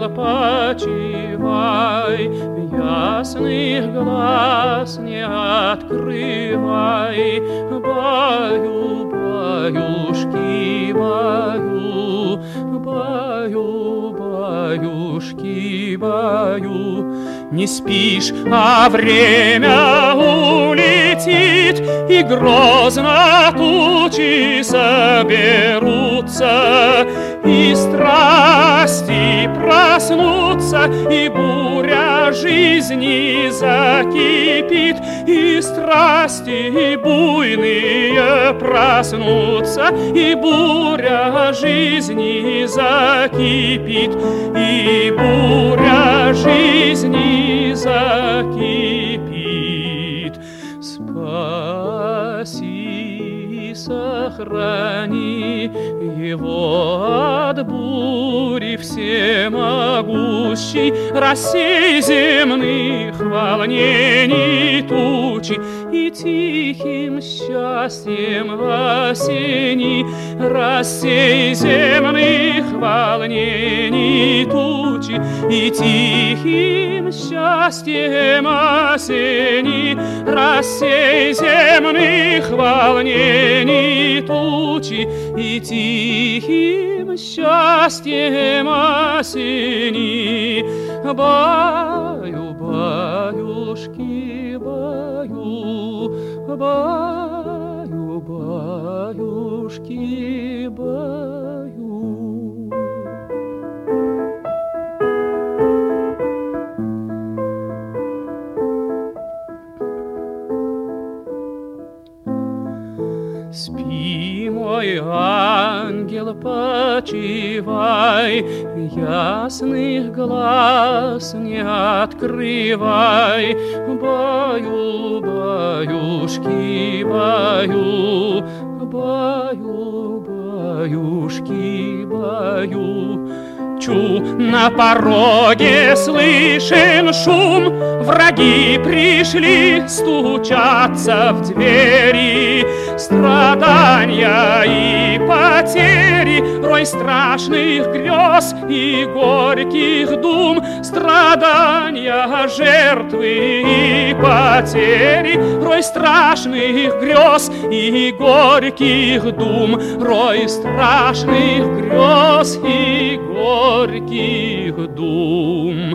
почивай, ясных глаз не открывай. Баю, баюшки, баю, баю, баюшки, баю. Не спишь, а время улетит, и грозно тучи соберутся, и страсти проснутся, и буря жизни закипит, и страсти буйные проснутся, и буря жизни закипит, и буря жизни закипит. Спаси, сохрани его от бури всемогущий, рассей земных волнений тучи, и тихим счастьем осени, рассей земных волнений тучи, и тихим счастьем осени, рассей земных волнений тучи, и тихим счастьем осени. Баю, баюшки, баю, баю, баюшки, баю. Спи, мой ангел, почивай, ясных глаз не открывай. Баю, баюшки, баю, баю, баюшки, баю. Чу, на пороге слышен шум, враги пришли стучаться в двери. Страдания и потери, рой страшных грез и горьких дум. Страдания, жертвы и потери, рой страшных грез и горьких дум. Рой страшных грез и горьких дум.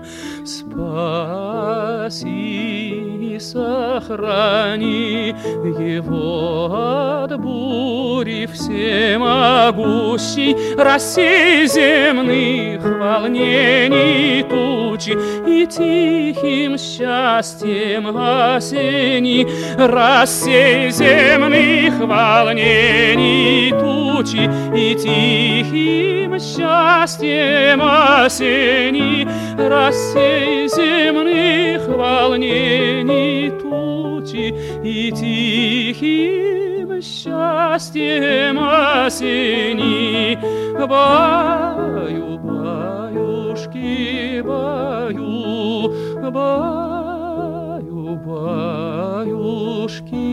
Спаси, сохрани его от бури всемогущий, рассей земных волнений тучи, и тихим счастьем осени, рассей земных волнений тучи, и тихим счастьем осени, рассей земных волнений тучи, и тихим счастьем осени. Баю, баюшки, баю, баю, баюшки.